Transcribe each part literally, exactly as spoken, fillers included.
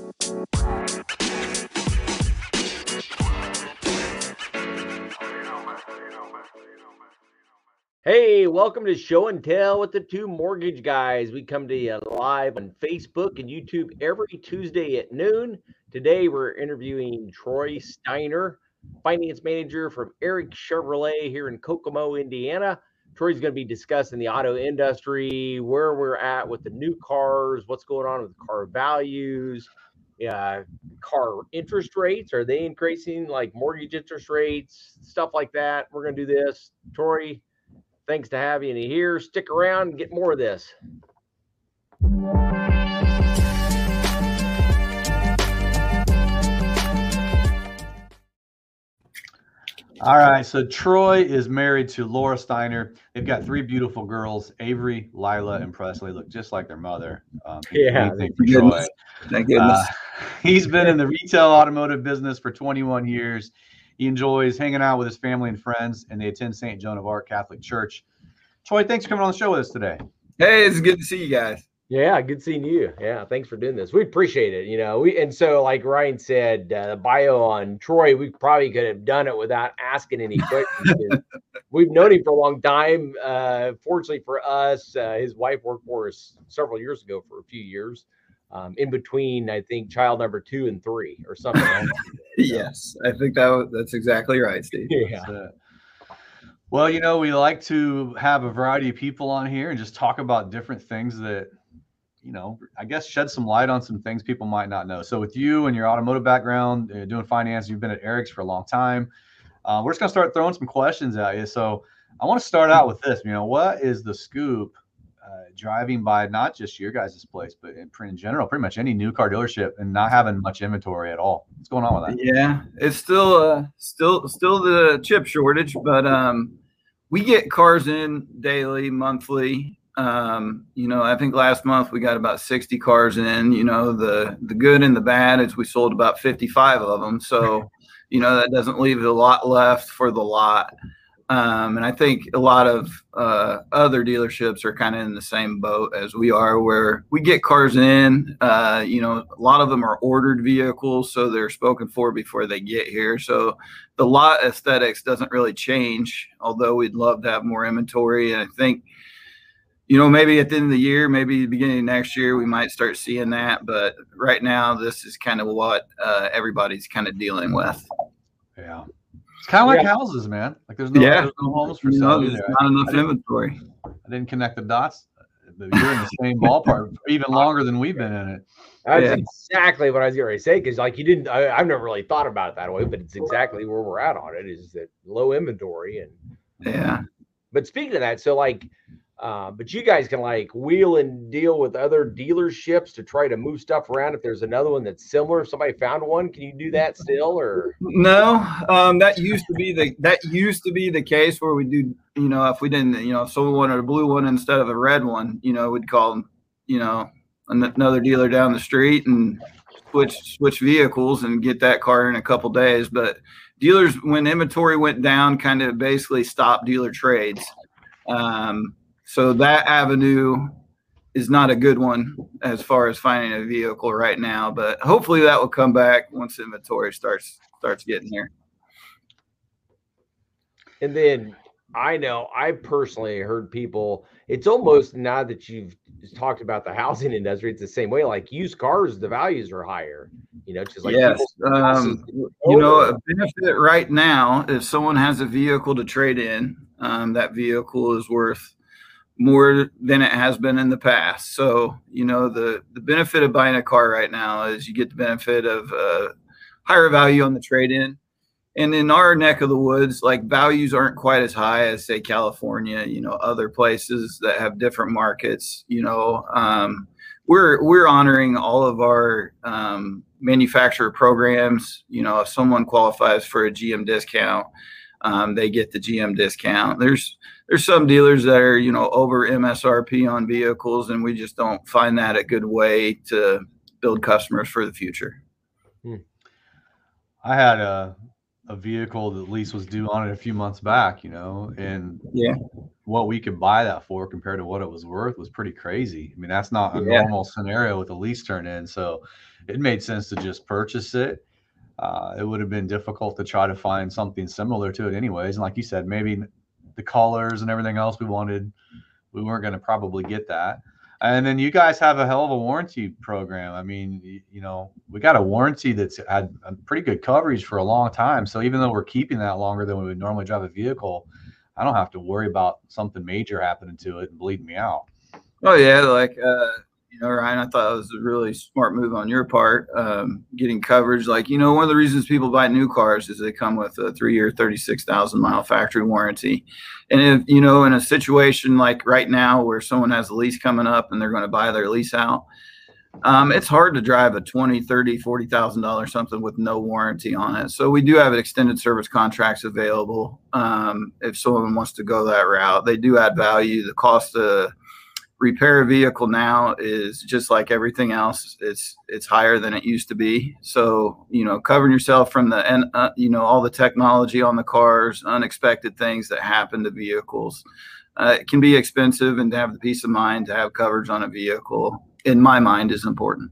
Hey, welcome to Show and Tell with the Two Mortgage Guys. We come to you live on Facebook and YouTube every Tuesday at noon. Today, we're interviewing Troy Steiner, finance manager from Eric Chevrolet here in Kokomo, Indiana. Troy's going to be discussing the auto industry, where we're at with the new cars, what's going on with car values, uh, car interest rates. Are they increasing like mortgage interest rates, stuff like that? We're going to do this. Troy, thanks to have you here. Stick around and get more of this. All right, so Troy is married to Laura Steiner. They've got three beautiful girls, Avery, Lila, and Presley. Look just like their mother. Um, yeah, thank Troy. Thank goodness. Uh, he's been in the retail automotive business for twenty-one years. He enjoys hanging out with his family and friends, and they attend Saint Joan of Arc Catholic Church. Troy, thanks for coming on the show with us today. Hey, it's good to see you guys. Yeah, good seeing you. Yeah, thanks for doing this. We appreciate it. You know, we and so like Ryan said, uh, the bio on Troy, we probably could have done it without asking any questions. We've known him for a long time. Uh, fortunately for us, uh, his wife worked for us several years ago for a few years. Um, in between, I think, child number two and three or something. Like Yes, I think that that's exactly right, Steve. Yeah. Well, you know, we like to have a variety of people on here and just talk about different things that, you know, I guess shed some light on some things people might not know. So with you and your automotive background, uh, doing finance, you've been at Eric's for a long time. Uh, we're just going to start throwing some questions at you. So I want to start out with this. You know, what is the scoop uh, driving by not just your guys' place, but in, in general, pretty much any new car dealership and not having much inventory at all? What's going on with that? Yeah, it's still uh, still still the chip shortage, but um, we get cars in daily, monthly. Um, you know, I think last month we got about sixty cars in. You know, the the good and the bad is we sold about fifty-five of them. So, you know, that doesn't leave a lot left for the lot. Um, and I think a lot of uh, other dealerships are kind of in the same boat as we are, where we get cars in. Uh, you know, a lot of them are ordered vehicles, so they're spoken for before they get here. So the lot aesthetics doesn't really change, although we'd love to have more inventory. And I think, you know, maybe at the end of the year, maybe the beginning of next year, we might start seeing that. But right now, this is kind of what uh, everybody's kind of dealing with. Yeah. It's kind of like Yeah. houses, man. Like there's no, Yeah. there's no homes for You sale know, either. there's not enough I didn't- inventory. I didn't connect the dots. But you're in the same ballpark, even longer than we've been in it. That's Yeah. exactly what I was going to say. Because like you didn't, I, I've never really thought about it that way, but it's exactly where we're at on it. Is that low inventory and Yeah. But speaking of that, so like, uh, but you guys can like wheel and deal with other dealerships to try to move stuff around. If there's another one that's similar, if somebody found one, can you do that still? Or No, um, that used to be the that used to be the case where we do, you know, if we didn't, you know, if someone wanted a blue one instead of a red one, you know, we'd call, you know, an- another dealer down the street and switch switch vehicles and get that car in a couple days. But dealers, when inventory went down, kind of basically stopped dealer trades. Um, so that avenue is not a good one as far as finding a vehicle right now, but hopefully that will come back once inventory starts starts getting here. and then I know I personally heard people. It's almost now that you've talked about the housing industry, it's the same way. Like used cars, the values are higher. You know, just like Yes, people's houses um, get you know, older. a benefit right now, if someone has a vehicle to trade in, um, that vehicle is worth more than it has been in the past. So, you know, the, the benefit of buying a car right now is you get the benefit of uh, higher value on the trade-in. And in our neck of the woods, like values aren't quite as high as, say, California, you know, other places that have different markets. You know, um, we're we're honoring all of our um, manufacturer programs. You know, if someone qualifies for a G M discount, um, they get the G M discount. There's there's some dealers that are, you know, over M S R P on vehicles, and we just don't find that a good way to build customers for the future. I had a a vehicle that lease was due on it a few months back, you know, and yeah, what we could buy that for compared to what it was worth was pretty crazy. I mean, that's not a yeah. normal scenario with a lease turn in. So it made sense to just purchase it. Uh, it would have been difficult to try to find something similar to it anyways. And like you said, maybe the colors and everything else we wanted, we weren't going to probably get that. And then you guys have a hell of a warranty program. I mean, you, you know, we got a warranty that's had a pretty good coverage for a long time. So even though we're keeping that longer than we would normally drive a vehicle, I don't have to worry about something major happening to it and bleeding me out. Oh yeah, like uh, you know, Ryan, I thought it was a really smart move on your part, um, getting coverage. Like, you know, one of the reasons people buy new cars is they come with a three-year, thirty-six thousand mile factory warranty. And if, you know, in a situation like right now where someone has a lease coming up and they're going to buy their lease out, um, it's hard to drive a twenty, thirty, forty thousand dollars something with no warranty on it. So we do have extended service contracts available. Um, if someone wants to go that route, they do add value. The cost of repair a vehicle now is just like everything else. It's, it's higher than it used to be. So, you know, covering yourself from the, and uh, you know, all the technology on the cars, unexpected things that happen to vehicles, uh, it can be expensive, and to have the peace of mind to have coverage on a vehicle, in my mind, is important.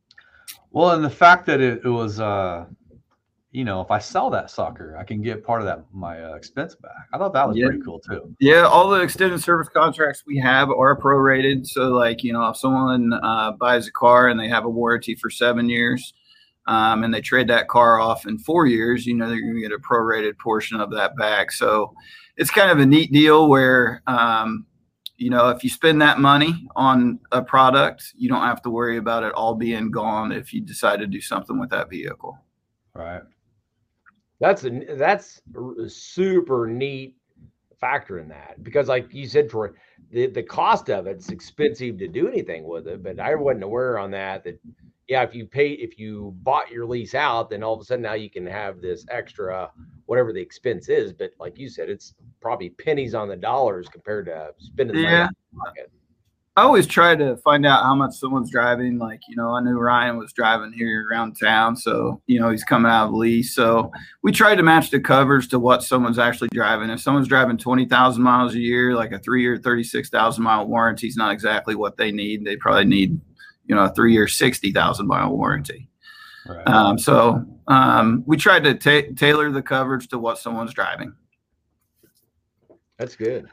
Well, and the fact that it, it was, uh, you know, if I sell that sucker, I can get part of that, my uh, expense back. I thought that was Yeah. pretty cool too. Yeah, all the extended service contracts we have are prorated. So, like, you know, if someone uh, buys a car and they have a warranty for seven years um, and they trade that car off in four years, you know, they're going to get a prorated portion of that back. So it's kind of a neat deal where, um, you know, if you spend that money on a product, you don't have to worry about it all being gone if you decide to do something with that vehicle. Right. That's a that's a super neat factor in that, because like you said, Troy, the, the cost of it's expensive to do anything with it. But I wasn't aware on that, that, yeah, if you pay, if you bought your lease out, then all of a sudden now you can have this extra, whatever the expense is. But like you said, it's probably pennies on the dollars compared to spending money Yeah. out of pocket. I always try to find out how much someone's driving. Like, you know, I knew Ryan was driving here around town, so, you know, he's coming out of lease. So we try to match the coverage to what someone's actually driving. If someone's driving twenty thousand miles a year, like a three-year, thirty-six thousand mile warranty is not exactly what they need. They probably need, you know, a three-year, sixty thousand mile warranty. Right. Um, so um, we try to ta- tailor the coverage to what someone's driving. That's good.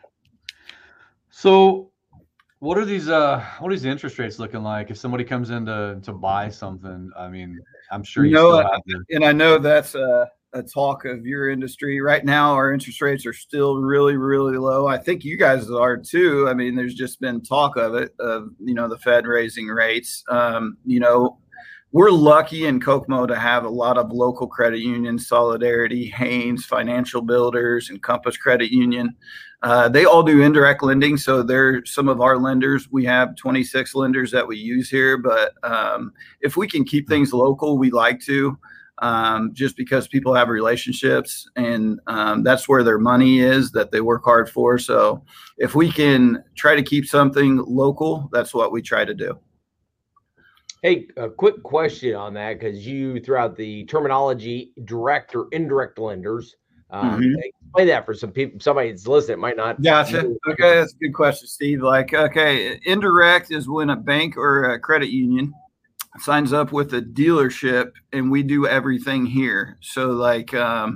So what are these uh what are these interest rates looking like if somebody comes in to to buy something? I mean, I'm sure you, You know, still have the, And I know that's a, a talk of your industry right now. Our interest rates are still really, really low. I think you guys are too. I mean, there's just been talk of it, of, you know, the Fed raising rates. Um, you know, we're lucky in Kokomo to have a lot of local credit unions, Solidarity, Haynes, Financial Builders, and Compass Credit Union. Uh, they all do indirect lending. So they're some of our lenders. We have twenty-six lenders that we use here. But um, if we can keep things local, we like to, um, just because people have relationships, and um, that's where their money is that they work hard for. So if we can try to keep something local, that's what we try to do. Hey, a quick question on that, because you threw out the terminology direct or indirect lenders. Um, Mhm. Explain that for some people, somebody that's listening might not. Gotcha. Okay, that's a good question, Steve. Like, okay, indirect is when a bank or a credit union signs up with a dealership and we do everything here. So like, um,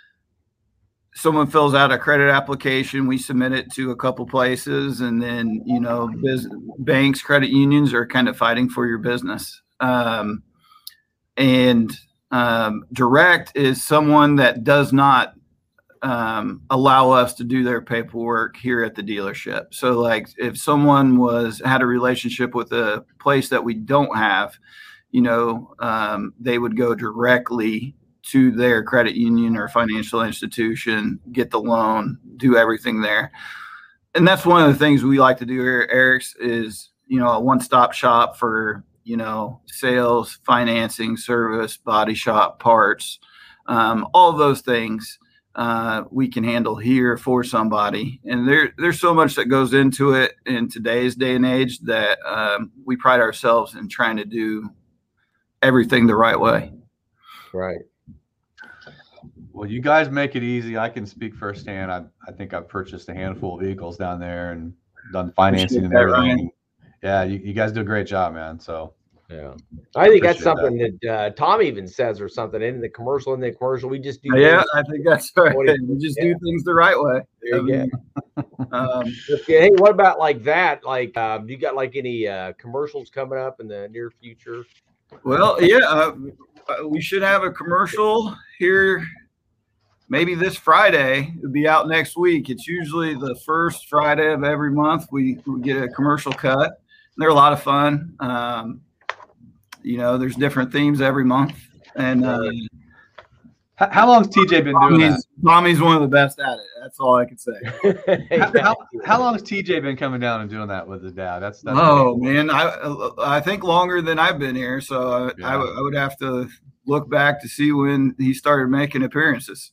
someone fills out a credit application, we submit it to a couple places, and then, you know, biz- banks, credit unions are kind of fighting for your business. Um, and um, direct is someone that does not um, allow us to do their paperwork here at the dealership. So like if someone was had a relationship with a place that we don't have, you know, um, they would go directly to their credit union or financial institution, get the loan, do everything there. And that's one of the things we like to do here at Eric's is, you know, a one-stop shop for, you know, sales, financing, service, body shop, parts, um, all those things uh, we can handle here for somebody. And there, there's so much that goes into it in today's day and age that um, we pride ourselves in trying to do everything the right way. Right. Well, you guys make it easy. I can speak firsthand. I I think I've purchased a handful of vehicles down there and done financing and everything. Yeah, you, you guys do a great job, man. So yeah, I think that's appreciate something that, uh, Tom even says or something in the commercial. In the commercial, we just do. Yeah, things- I think that's right. What do We just yeah. do things the right way. There you I mean, go. um, Okay, hey, what about like that? Like, uh, you got like any uh, commercials coming up in the near future? well, yeah, uh, we should have a commercial here. Maybe this Friday. It'll be out next week. It's usually the first Friday of every month. We, we get a commercial cut. They're a lot of fun. Um, you know, there's different themes every month. And uh, how, how long's T J been doing that? Tommy's, Tommy's one of the best at it. That's all I can say. How, how, how long has T J been coming down and doing that with his dad? That's, that's Oh man, I I think longer than I've been here. So I, Yeah. I, w- I would have to look back to see when he started making appearances.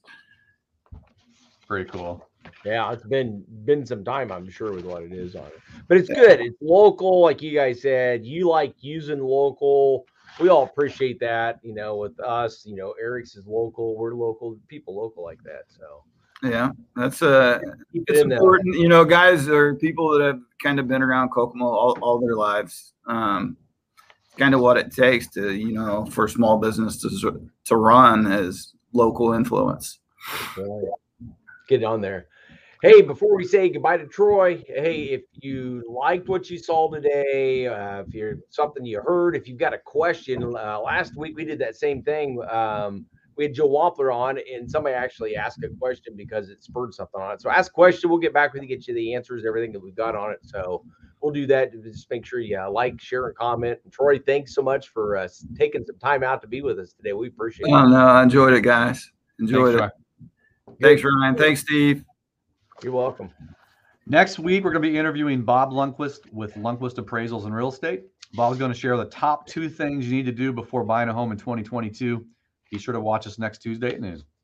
pretty cool. Yeah, it's been been some time, I'm sure, with what it is on it. But it's good. It's local, like you guys said. You like using local. We all appreciate that. You know, with us, you know, Eric's is local. We're local. People local like that. So Yeah, that's uh, keep it it's in there. important. You know, guys are people that have kind of been around Kokomo all, all their lives. Um, kind of what it takes to, you know, for small business to to run is local influence. Right. Get on there. Hey, before we say goodbye to Troy, hey, if you liked what you saw today, uh, if you're something you heard, if you've got a question, uh, last week we did that same thing. Um, we had Joe Wampler on, and somebody actually asked a question because it spurred something on it. So ask a question, we'll get back with you, get you the answers, everything that we've got on it. So we'll do that. Just make sure you uh, like, share, and comment. And Troy, thanks so much for uh, taking some time out to be with us today. We appreciate Oh it. no, I enjoyed it, guys. Enjoyed Thanks, it. Troy. Thanks, Ryan. Thanks, Steve. You're welcome. Next week, we're going to be interviewing Bob Lundquist with Lundquist Appraisals and Real Estate. Bob's going to share the top two things you need to do before buying a home in twenty twenty-two. Be sure to watch us next Tuesday at noon.